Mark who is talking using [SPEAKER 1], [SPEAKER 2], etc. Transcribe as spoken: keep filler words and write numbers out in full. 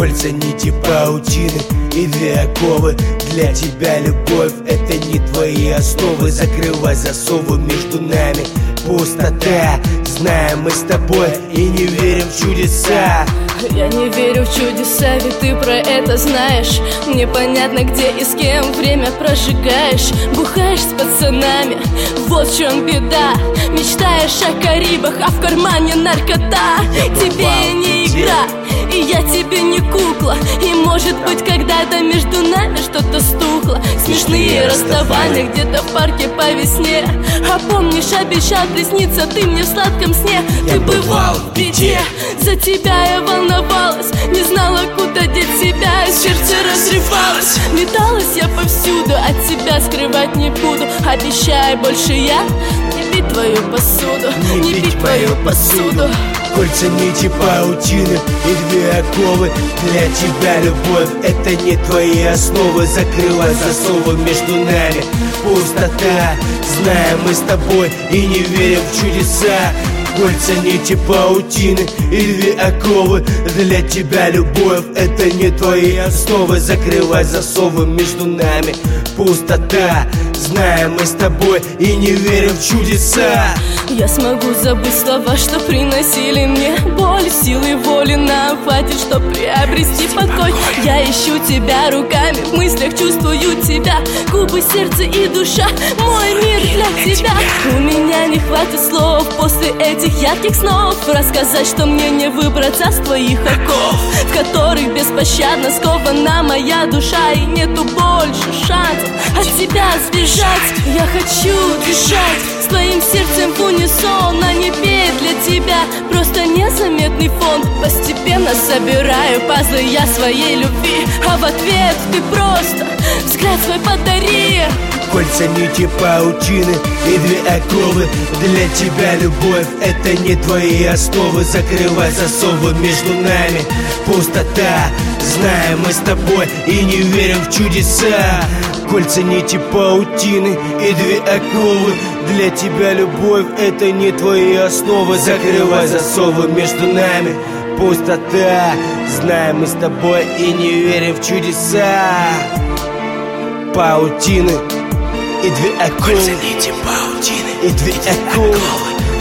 [SPEAKER 1] Кольца, нити, паутины и две оковы. Для тебя любовь — это не твои основы. Закрывай засовы, между нами пустота. Знаем мы с тобой и не верим в чудеса.
[SPEAKER 2] Я не верю в чудеса, ведь ты про это знаешь. Непонятно где и с кем время прожигаешь. Бухаешь с пацанами, вот в чем беда. Мечтаешь о Карибах, а в кармане наркота. Тебе я не игра, и я тебе не кукла. И может быть когда-то между нами что-то стухло. Смешные расставания где-то в парке по весне. А помнишь, обещал присниться ты мне в сладком сне. Ты бывал в беде, за тебя я волновалась. Не знала, куда деть себя, сердце разрывалось. Металась я повсюду, от тебя скрывать не буду. Обещаю, больше я не пить твою посуду, не, не пить твою посуду.
[SPEAKER 1] Кольца, нити, паутины и две оковы. Для тебя любовь — это не твои основы. Закрывай засовы, между нами пустота. Знаем мы с тобой и не верим в чудеса. Кольца, нити, паутины и две оковы. Для тебя любовь — это не твои основы. Закрывай засовы, между нами пустота. Знаем мы с тобой и не верим в чудеса.
[SPEAKER 2] Я смогу забыть слова, что приносили мне боль. Силы воли нам хватит, чтоб приобрести покой. Я ищу тебя руками, в мыслях чувствую тебя. Губы, сердце и душа, мой мир для тебя. У меня не хватит слов после этих ярких снов рассказать, что мне не выбраться с твоих оков, в которых беспощадно скована моя душа. И нету больше шансов от тебя сбежать. Я хочу дышать с твоим сердцем в унисон, а не петь для тебя просто незаметный фон. Постепенно собираю пазлы я своей любви, а в ответ ты просто взгляд свой подари.
[SPEAKER 1] Кольца, нити, паутины и две оковы. Для тебя любовь — это не твои основы. Закрывай засовы, между нами пустота. Знаем мы с тобой и не верим в чудеса. Кольца, нити, паутины и две оковы. Для тебя любовь — это не твои основы. Закрывай засовы, между нами пустота. Знаем мы с тобой и не верим в чудеса. Паутины и две оковы.
[SPEAKER 3] Кольца, нити, паутины
[SPEAKER 1] и две оковы.